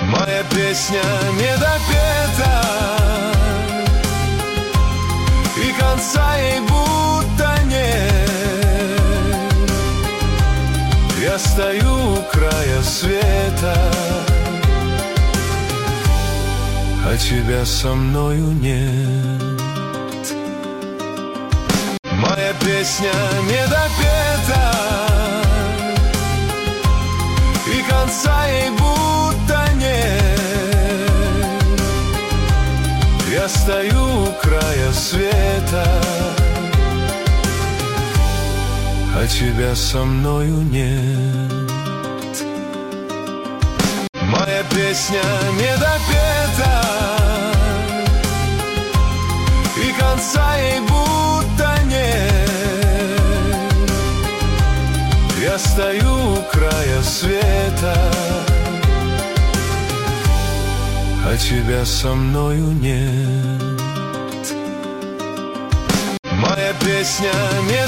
Моя песня не допета, и конца ей будто нет. Я стою у края света, а тебя со мною нет. Моя песня не допета, и конца ей будто нет. Я стою у края света, а тебя со мною нет. Моя песня не допета, и конца ей будто нет. Я стою у края света, а тебя со мною нет. Моя песня не